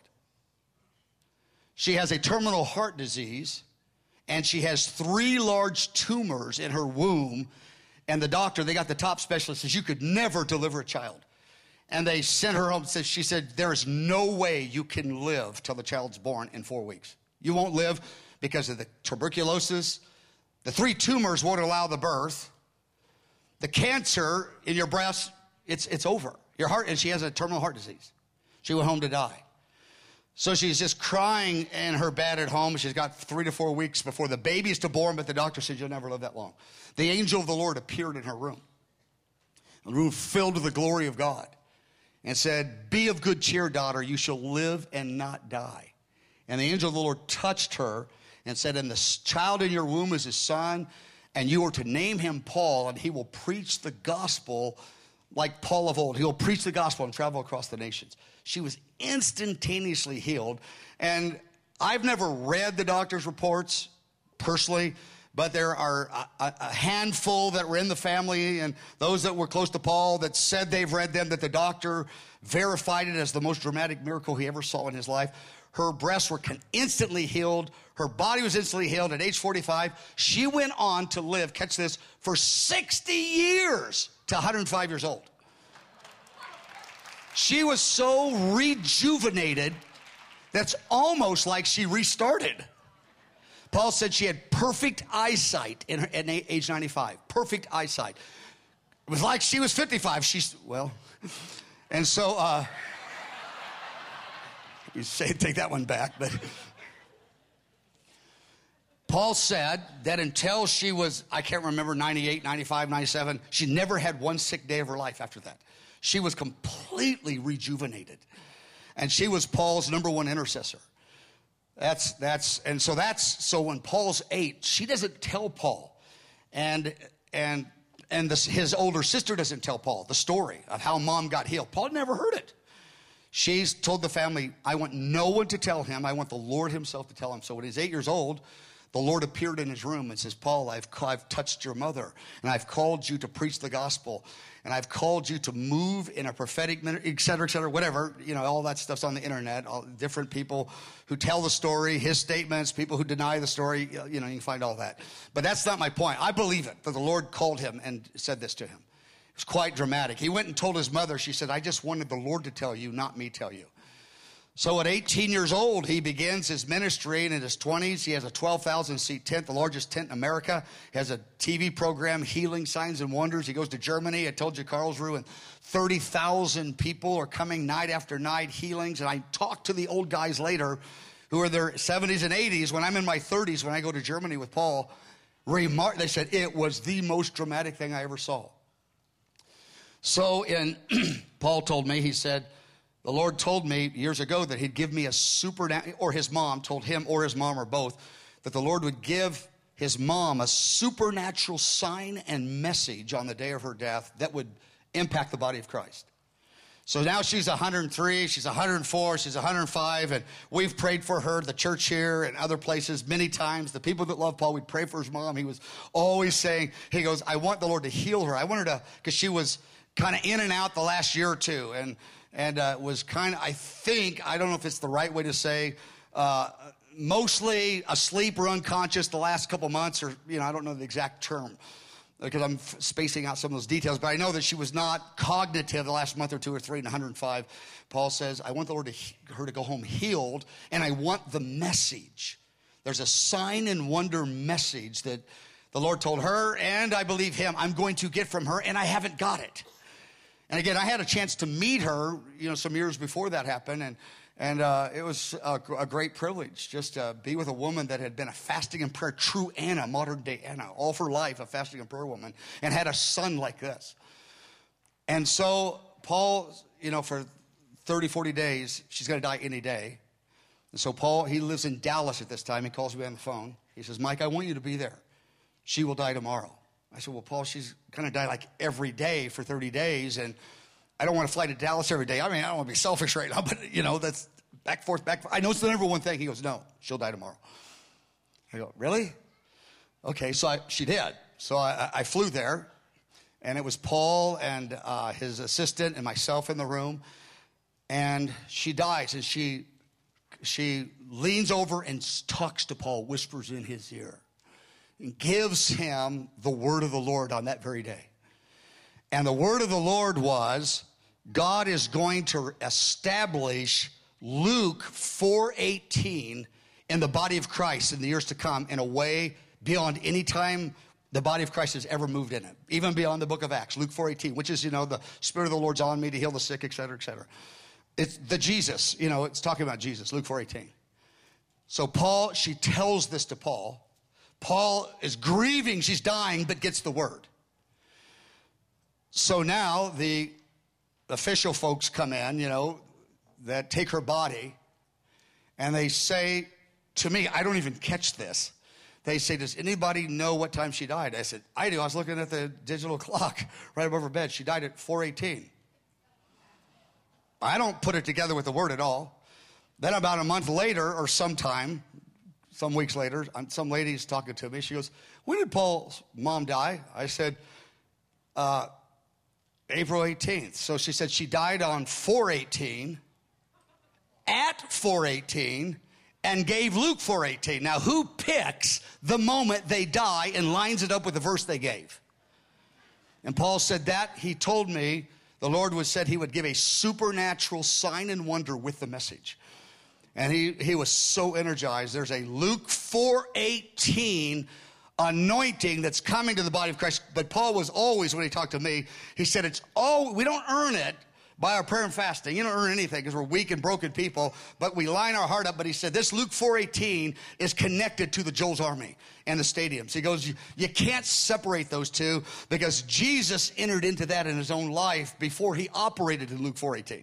She has a terminal heart disease, and she has three large tumors in her womb. And the doctor, they got the top specialist, says, you could never deliver a child. And they sent her home. Says, she said, there is no way you can live till the child's born in four weeks. You won't live because of the tuberculosis. The three tumors won't allow the birth. The cancer in your breast, it's, it's over. Your heart, and she has a terminal heart disease. She went home to die. So she's just crying in her bed at home. She's got three to four weeks before the baby's to born, but the doctor said, you'll never live that long. The angel of the Lord appeared in her room, a room filled with the glory of God, and said, be of good cheer, daughter, you shall live and not die. And the angel of the Lord touched her and said, and the child in your womb is his son, and you are to name him Paul, and he will preach the gospel like Paul of old. He will preach the gospel and travel across the nations. She was instantaneously healed. And I've never read the doctor's reports personally, but there are a, a handful that were in the family and those that were close to Paul that said they've read them, that the doctor verified it as the most dramatic miracle he ever saw in his life. Her breasts were con- instantly healed. Her body was instantly healed at age forty-five. She went on to live, catch this, for sixty years to one hundred five years old. She was so rejuvenated, that's almost like she restarted. Paul said she had perfect eyesight in her, at age ninety-five. Perfect eyesight. It was like she was fifty-five. She's, well, and so, uh, you say, take that one back, but Paul said that until she was, I can't remember, ninety-eight, ninety-five, ninety-seven, she never had one sick day of her life after that. She was completely rejuvenated. And she was Paul's number one intercessor. That's, that's, and so that's, so when Paul's eight, she doesn't tell Paul. And, and, and this, his older sister doesn't tell Paul the story of how mom got healed. Paul never heard it. She's told the family, I want no one to tell him. I want the Lord himself to tell him. So when he's eight years old, the Lord appeared in his room and says, Paul, I've, I've touched your mother, and I've called you to preach the gospel, and I've called you to move in a prophetic ministry, et cetera, et cetera, whatever. You know, all that stuff's on the internet. All different people who tell the story, his statements, people who deny the story, you know, you can find all that. But that's not my point. I believe it, that the Lord called him and said this to him. It was quite dramatic. He went and told his mother. She said, I just wanted the Lord to tell you, not me tell you. So at eighteen years old, he begins his ministry, and in his twenties, he has a twelve thousand seat tent, the largest tent in America. He has a T V program, Healing Signs and Wonders. He goes to Germany. I told you Karlsruhe, and thirty thousand people are coming night after night, healings. And I talked to the old guys later who are in their seventies and eighties. When I'm in my thirties, when I go to Germany with Paul, remark, they said, it was the most dramatic thing I ever saw. So in Paul told me, he said, the Lord told me years ago that he'd give me a supernatural, or his mom told him or his mom or both, that the Lord would give his mom a supernatural sign and message on the day of her death that would impact the body of Christ. So now she's one hundred three, she's one hundred four, she's one hundred five, and we've prayed for her, the church here and other places many times. The people that love Paul, we'd pray for his mom. He was always saying, he goes, I want the Lord to heal her. I want her to, because she was kind of in and out the last year or two, and and uh, was kind of, I think, I don't know if it's the right way to say, uh, mostly asleep or unconscious the last couple months, or, you know, I don't know the exact term, because I'm f- spacing out some of those details, but I know that she was not cognitive the last month or two or three, and one hundred five. Paul says, I want the Lord to he- her to go home healed, and I want the message. There's a sign and wonder message that the Lord told her, and I believe him, I'm going to get from her, and I haven't got it. And again, I had a chance to meet her, you know, some years before that happened, and and uh, it was a, a great privilege just to be with a woman that had been a fasting and prayer, true Anna, modern day Anna, all for life, a fasting and prayer woman, and had a son like this. And so Paul, you know, for thirty, forty days, she's going to die any day. And so Paul, he lives in Dallas at this time. He calls me on the phone. He says, Mike, I want you to be there. She will die tomorrow. I said, well, Paul, she's going to die like every day for thirty days, and I don't want to fly to Dallas every day. I mean, I don't want to be selfish right now, but, you know, that's back, forth, back, forth. I know it's the number one thing. He goes, no, she'll die tomorrow. I go, really? Okay, so I, she did. So I, I flew there, and it was Paul and uh, his assistant and myself in the room, and she dies, and she she leans over and talks to Paul, whispers in his ear, and gives him the word of the Lord on that very day. And the word of the Lord was, God is going to establish Luke four eighteen in the body of Christ in the years to come in a way beyond any time the body of Christ has ever moved in it, even beyond the book of Acts, Luke four eighteen, which is, you know, the Spirit of the Lord's on me to heal the sick, et cetera, et cetera. It's the Jesus, you know, it's talking about Jesus, Luke four eighteen. So Paul, she tells this to Paul. Paul is grieving, she's dying, but gets the word. So now the official folks come in, you know, that take her body, and they say to me, I don't even catch this. They say, does anybody know what time she died? I said, I do. I was looking at the digital clock right above her bed. She died at four eighteen. I don't put it together with the word at all. Then about a month later or sometime, some weeks later, some lady's talking to me. She goes, when did Paul's mom die? I said, uh, April eighteenth. So she said she died on four eighteen at four eighteen and gave Luke four eighteen. Now, who picks the moment they die and lines it up with the verse they gave? And Paul said that he told me the Lord was said he would give a supernatural sign and wonder with the message. And he, he was so energized. There's a Luke four eighteen anointing that's coming to the body of Christ. But Paul was always, when he talked to me, he said, it's all, we don't earn it by our prayer and fasting. You don't earn anything because we're weak and broken people, but we line our heart up. But he said, this Luke four eighteen is connected to the Joel's Army and the stadiums. He goes, you, you can't separate those two because Jesus entered into that in his own life before he operated in Luke four eighteen.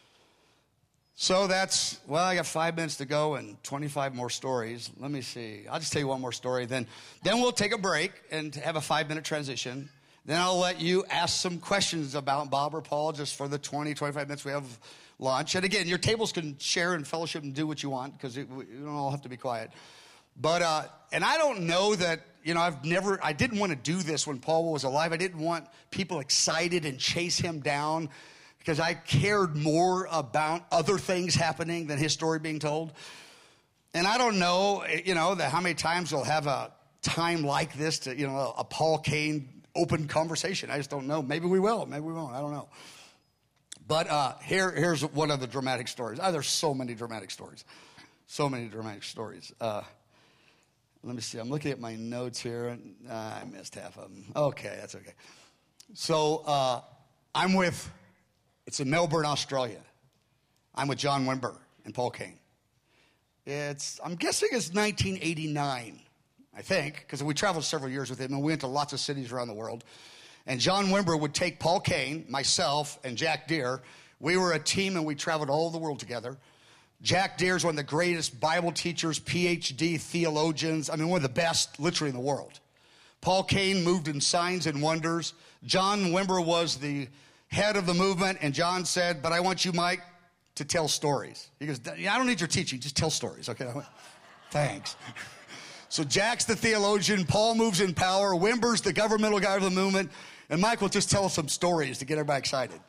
So that's, well, I got five minutes to go and twenty-five more stories. Let me see. I'll just tell you one more story. Then, then we'll take a break and have a five-minute transition. Then I'll let you ask some questions about Bob or Paul just for the twenty, twenty-five minutes we have lunch. And again, your tables can share and fellowship and do what you want because you don't all have to be quiet. But, uh, and I don't know that, you know, I've never, I didn't want to do this when Paul was alive. I didn't want people excited and chase him down because I cared more about other things happening than his story being told. And I don't know, you know, that how many times we'll have a time like this to, you know, a Paul Cain open conversation. I just don't know. Maybe we will. Maybe we won't. I don't know. But uh, here, here's one of the dramatic stories. Oh, there's so many dramatic stories. So many dramatic stories. Uh, let me see. I'm looking at my notes here. And, uh, I missed half of them. Okay, that's okay. So uh, I'm with, it's in Melbourne, Australia. I'm with John Wimber and Paul Cain. It's, I'm guessing it's nineteen eighty-nine. I think, because we traveled several years with him, and we went to lots of cities around the world. And John Wimber would take Paul Cain, myself, and Jack Deere. We were a team, and we traveled all over the world together. Jack Deere is one of the greatest Bible teachers, P H D theologians. I mean, one of the best, literally, in the world. Paul Cain moved in signs and wonders. John Wimber was the head of the movement, and John said, but I want you, Mike, to tell stories. He goes, I don't need your teaching, just tell stories, okay? I went, thanks. So Jack's the theologian, Paul moves in power, Wimber's the governmental guy of the movement, and Mike will just tell us some stories to get everybody excited.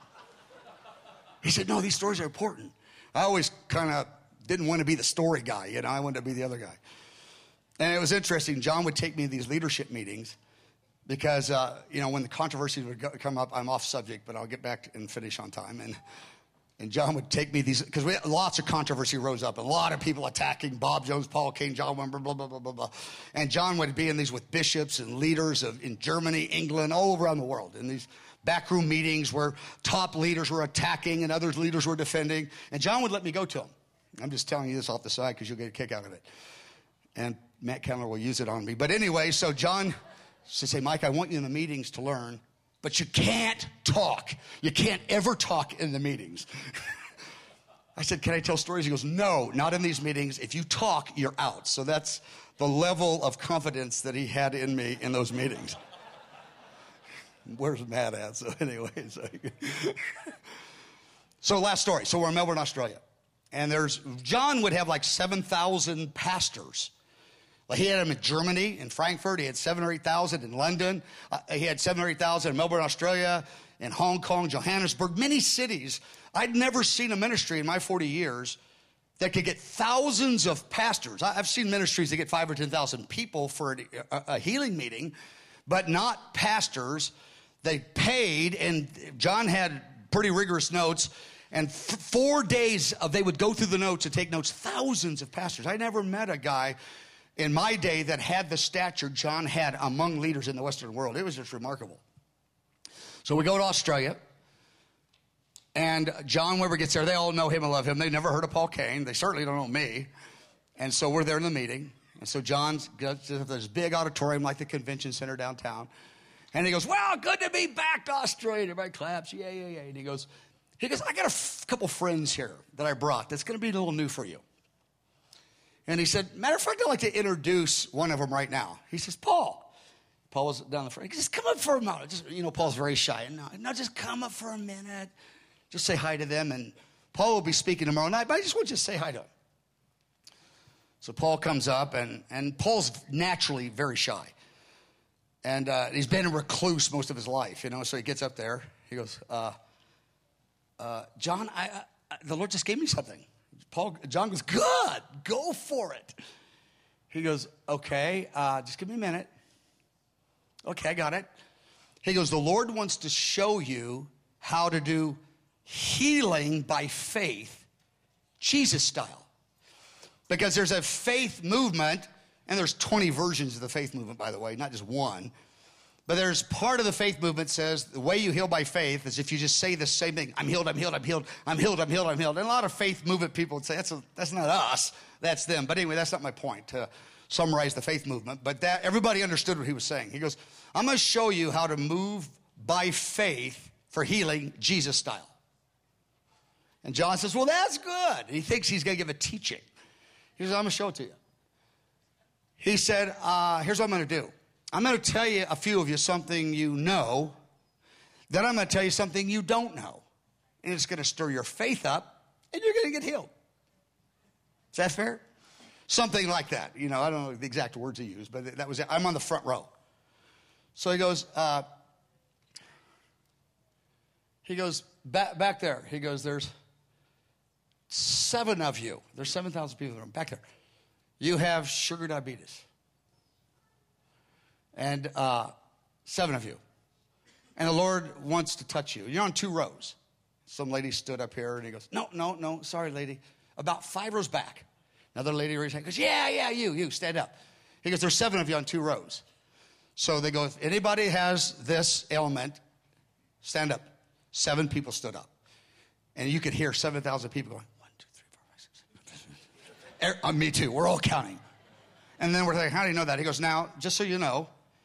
He said, no, these stories are important. I always kind of didn't want to be the story guy, you know, I wanted to be the other guy. And it was interesting, John would take me to these leadership meetings because, uh, you know, when the controversies would go, come up, I'm off subject, but I'll get back and finish on time. And And John would take me these, because lots of controversy rose up. A lot of people attacking Bob Jones, Paul Cain, John Wimber, blah, blah, blah, blah, blah. And John would be in these with bishops and leaders of, in Germany, England, all around the world. In these backroom meetings where top leaders were attacking and other leaders were defending. And John would let me go to them. I'm just telling you this off the side because you'll get a kick out of it. And Matt Kendler will use it on me. But anyway, so John used to say, Mike, I want you in the meetings to learn. But you can't talk. You can't ever talk in the meetings. I said, can I tell stories? He goes, no, not in these meetings. If you talk, you're out. So that's the level of confidence that he had in me in those meetings. Where's Matt at? So anyway. So, so last story. So we're in Melbourne, Australia. And there's, John would have like seven thousand pastors. Like he had them in Germany, in Frankfurt. He had seven or eight thousand in London. Uh, he had seven or eight thousand in Melbourne, Australia, in Hong Kong, Johannesburg, many cities. I'd never seen a ministry in my forty years that could get thousands of pastors. I've seen ministries that get five or ten thousand people for a, a healing meeting, but not pastors. They paid, and John had pretty rigorous notes. And f- four days of they would go through the notes and take notes. Thousands of pastors. I never met a guy in my day that had the stature John had among leaders in the Western world. It was just remarkable. So we go to Australia, and John Wimber gets there. They all know him and love him. They never heard of Paul Cain. They certainly don't know me. And so we're there in the meeting. And so John's got this big auditorium like the convention center downtown. And he goes, well, good to be back to Australia. Everybody claps. Yeah, yeah, yeah. And he goes, he goes, I got a f- couple friends here that I brought that's going to be a little new for you. And he said, matter of fact, I'd like to introduce one of them right now. He says, Paul. Paul was down the front. He says, come up for a moment. Just, you know, Paul's very shy. No, no, just come up for a minute. Just say hi to them. And Paul will be speaking tomorrow night, but I just want you to say hi to him. So Paul comes up, and, and Paul's naturally very shy. And uh, he's been a recluse most of his life, you know. So he gets up there. He goes, uh, uh, John, I, I, the Lord just gave me something. Paul, John goes, good, go for it. He goes, okay, uh, just give me a minute. Okay, I got it. He goes, the Lord wants to show you how to do healing by faith, Jesus style. Because there's a faith movement, and there's twenty versions of the faith movement, by the way, not just one. But there's part of the faith movement says the way you heal by faith is if you just say the same thing. I'm healed, I'm healed, I'm healed, I'm healed, I'm healed, I'm healed. And a lot of faith movement people would say, that's, a, that's not us, that's them. But anyway, that's not my point to summarize the faith movement. But that everybody understood what he was saying. He goes, I'm going to show you how to move by faith for healing Jesus style. And John says, well, that's good. And he thinks he's going to give a teaching. He says, I'm going to show it to you. He said, uh, here's what I'm going to do. I'm going to tell you, a few of you, something you know. Then I'm going to tell you something you don't know. And it's going to stir your faith up, and you're going to get healed. Is that fair? Something like that. You know, I don't know the exact words he used, but that was it. I'm on the front row. So he goes, uh, he goes, back, back there. He goes, there's seven of you. There's seven thousand people in the room. Back there. You have sugar diabetes. And uh, seven of you. And the Lord wants to touch you. You're on two rows. Some lady stood up here, and he goes, no, no, no, sorry, lady. About five rows back. Another lady raised her hand, goes, yeah, yeah, you, you, stand up. He goes, there's seven of you on two rows. So they go, if anybody has this ailment, stand up. Seven people stood up. And you could hear seven thousand people going, one, two, three, four, five, six, seven. Uh, me too, we're all counting. And then we're like, how do you know that? He goes, now, just so you know,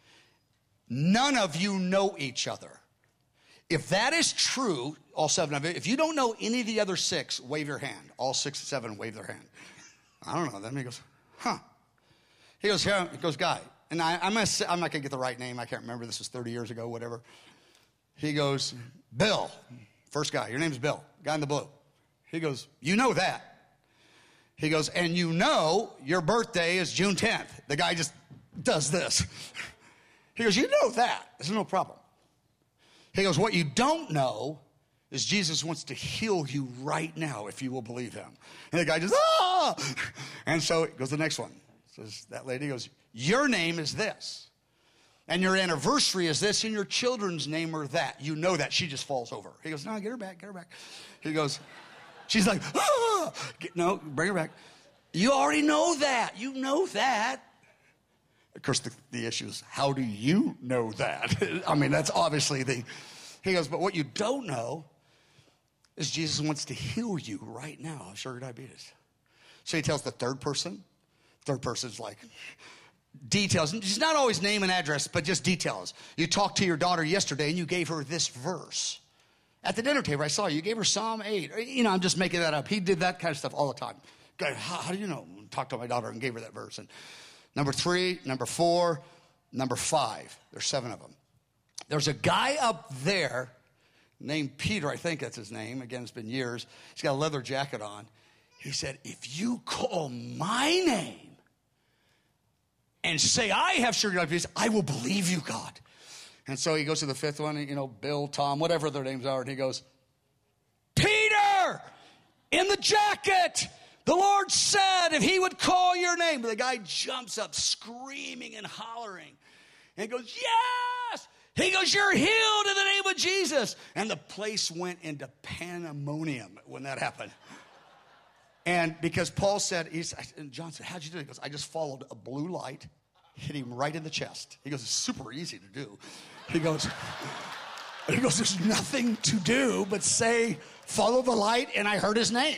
none of you know each other. If that is true, all seven of you, if you don't know any of the other six, wave your hand. All six, seven, wave their hand. I don't know. Then he goes, huh. He goes, here, he goes, guy. And I, I'm, gonna say, I'm not going to get the right name. I can't remember. This was thirty years ago, whatever. He goes, Bill. First guy. Your name's Bill. Guy in the blue. He goes, you know that. He goes, and you know your birthday is June tenth. The guy just does this. He goes, you know that. There's no problem. He goes, what you don't know is Jesus wants to heal you right now if you will believe him. And the guy just, ah! And so goes the next one. Says that lady goes, your name is this. And your anniversary is this, and your children's name are that. You know that. She just falls over. He goes, no, get her back, get her back. He goes, she's like, ah! No, bring her back. You already know that. You know that. Of course, the, the issue is, how do you know that? I mean, that's obviously the, he goes, but what you don't know is Jesus wants to heal you right now of sugar diabetes. So he tells the third person. Third person's like, details. It's not always name and address, but just details. You talked to your daughter yesterday, and you gave her this verse. At the dinner table, I saw you. You gave her Psalm eight. You know, I'm just making that up. He did that kind of stuff all the time. How, how do you know? Talked to my daughter and gave her that verse. And number three, number four, number five. There's seven of them. There's a guy up there named Peter, I think that's his name. Again, it's been years. He's got a leather jacket on. He said, if you call my name and say I have sugar diabetes, I will believe you, God. And so he goes to the fifth one, you know, Bill, Tom, whatever their names are, and he goes, Peter, in the jacket, the Lord said if he would call your name. The guy jumps up screaming and hollering and goes, yes. He goes, you're healed in the name of Jesus. And the place went into pandemonium when that happened. And because Paul said, he's, and John said, how'd you do it? He goes, I just followed a blue light, hit him right in the chest. He goes, it's super easy to do. He goes, he goes, there's nothing to do but say, follow the light, and I heard his name.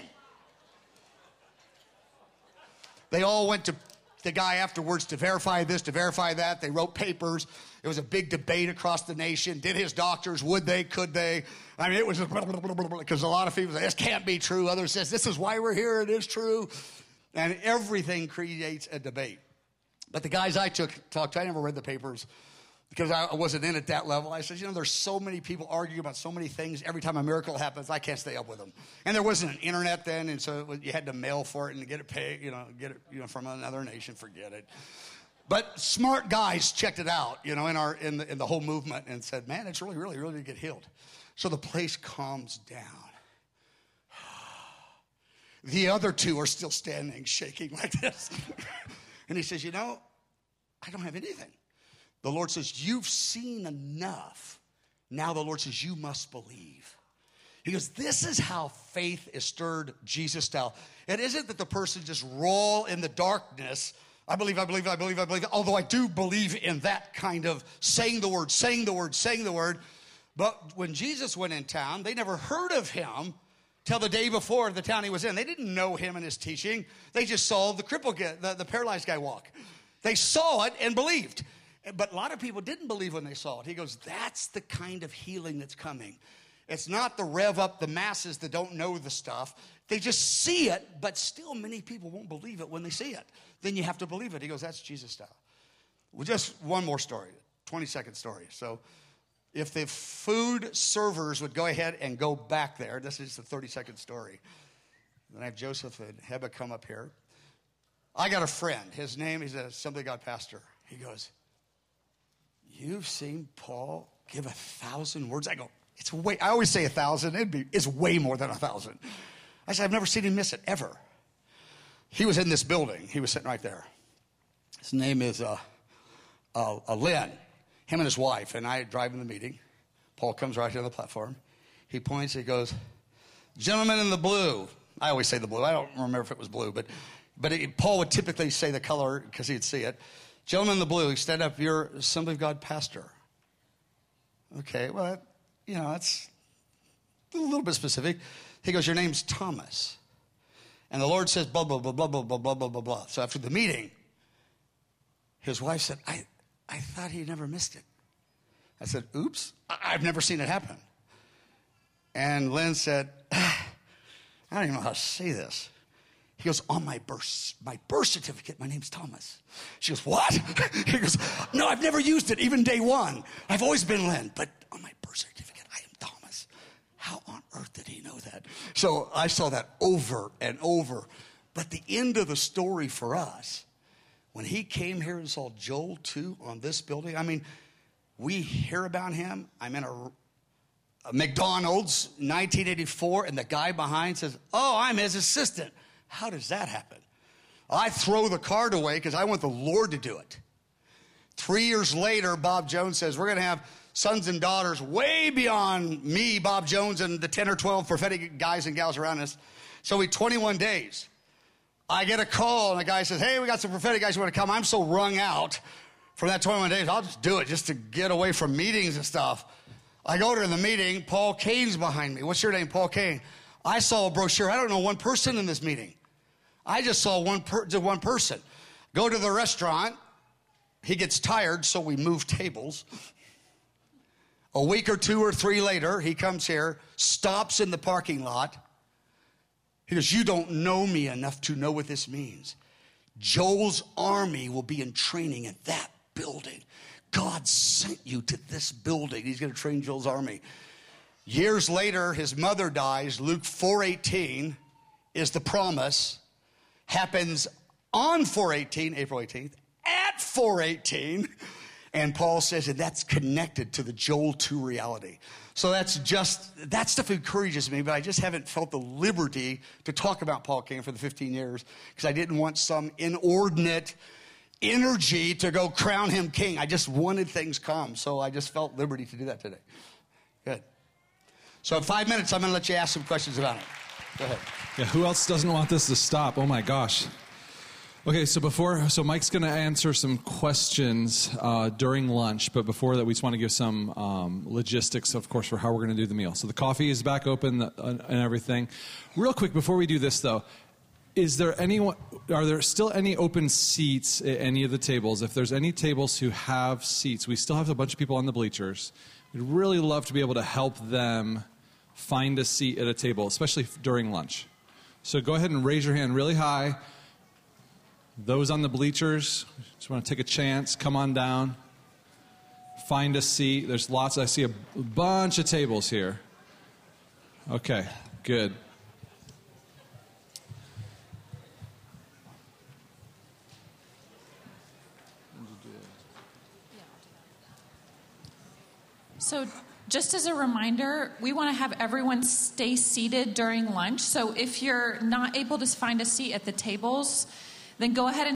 They all went to the guy afterwards to verify this, to verify that. They wrote papers. It was a big debate across the nation. Did his doctors, would they, could they? I mean, it was because a lot of people say, this can't be true. Others says, this is why we're here. It is true. And everything creates a debate. But the guys I took talked to, I never read the papers because I wasn't in at that level. I said, you know, there's so many people arguing about so many things. Every time a miracle happens, I can't stay up with them. And there wasn't an internet then, and so it was, you had to mail for it and get it paid, you know, get it, you know, from another nation. Forget it. But smart guys checked it out, you know, in our in the, in the whole movement and said, man, it's really, really, really to get healed. So the place calms down. The other two are still standing, shaking like this. And he says, you know, I don't have anything. The Lord says, you've seen enough. Now the Lord says, you must believe. He goes, this is how faith is stirred Jesus style. It isn't that the person just roll in the darkness. I believe, I believe, I believe, I believe. Although I do believe in that kind of saying the word, saying the word, saying the word. But when Jesus went in town, they never heard of him till the day before the town he was in. They didn't know him and his teaching. They just saw the crippled guy, the, the paralyzed guy walk. They saw it and believed. But a lot of people didn't believe when they saw it. He goes, that's the kind of healing that's coming. It's not the rev up the masses that don't know the stuff. They just see it, but still many people won't believe it when they see it. Then you have to believe it. He goes, that's Jesus style. Well, just one more story, twenty-second story. So if the food servers would go ahead and go back there, this is the thirty-second story. Then I have Joseph and Heba come up here. I got a friend. His name, he's a Assembly of God pastor. He goes, you've seen Paul give a thousand words? I go, it's way, I always say a thousand. It'd be, it's way more than a thousand. I said, I've never seen him miss it, ever. He was in this building. He was sitting right there. His name is uh, uh, uh, Lynn. Him and his wife. And I drive in the meeting. Paul comes right here on the platform. He points, he goes, gentleman in the blue. I always say the blue. I don't remember if it was blue, but but it, Paul would typically say the color because he'd see it. Gentleman in the blue, he stand up, you're Assembly of God pastor. Okay, well, that, you know, that's a little bit specific. He goes, your name's Thomas. And the Lord says, blah, blah, blah, blah, blah, blah, blah, blah, blah, blah. So after the meeting, his wife said, I, I thought he never missed it. I said, oops, I've never seen it happen. And Lynn said, ah, I don't even know how to say this. He goes, on my birth, my birth certificate, my name's Thomas. She goes, what? He goes, no, I've never used it, even day one. I've always been Lynn, but on my birth certificate, I am Thomas. How on earth did he know that? So I saw that over and over. But the end of the story for us, when he came here and saw Joel two on this building, I mean, we hear about him. I'm in a, a McDonald's, nineteen eighty-four, and the guy behind says, oh, I'm his assistant. How does that happen? I throw the card away because I want the Lord to do it. Three years later, Bob Jones says, we're going to have sons and daughters way beyond me, Bob Jones, and the ten or twelve prophetic guys and gals around us. So we twenty-one days. I get a call, and the guy says, hey, we got some prophetic guys who want to come. I'm so wrung out from that twenty-one days, I'll just do it just to get away from meetings and stuff. I go to the meeting. Paul Kane's behind me. What's your name? Paul Kane. I saw a brochure. I don't know one person in this meeting. I just saw one, per, just one person. Go to the restaurant. He gets tired, so we move tables. A week or two or three later, he comes here, stops in the parking lot. He goes, you don't know me enough to know what this means. Joel's army will be in training in that building. God sent you to this building. He's going to train Joel's army. Years later, his mother dies. Luke four eighteen is the promise. Happens on four eighteen, April eighteenth, at four eighteen. And Paul says, and that's connected to the Joel two reality. So that's just, that stuff encourages me, but I just haven't felt the liberty to talk about Paul Kane for the fifteen years because I didn't want some inordinate energy to go crown him king. I just wanted things calm, so I just felt liberty to do that today. Good. So in five minutes, I'm going to let you ask some questions about it. Go ahead. Yeah, who else doesn't want this to stop? Oh, my gosh. Okay, so before, so Mike's going to answer some questions uh, during lunch, but before that, we just want to give some um, logistics, of course, for how we're going to do the meal. So the coffee is back open uh, and everything. Real quick, before we do this, though, is there anyone, are there still any open seats at any of the tables? If there's any tables who have seats, we still have a bunch of people on the bleachers. We'd really love to be able to help them find a seat at a table, especially during lunch. So go ahead and raise your hand really high. Those on the bleachers, just want to take a chance, come on down, find a seat. There's lots, I see a bunch of tables here. Okay, good. So Just as a reminder, we want to have everyone stay seated during lunch. So if you're not able to find a seat at the tables, then go ahead and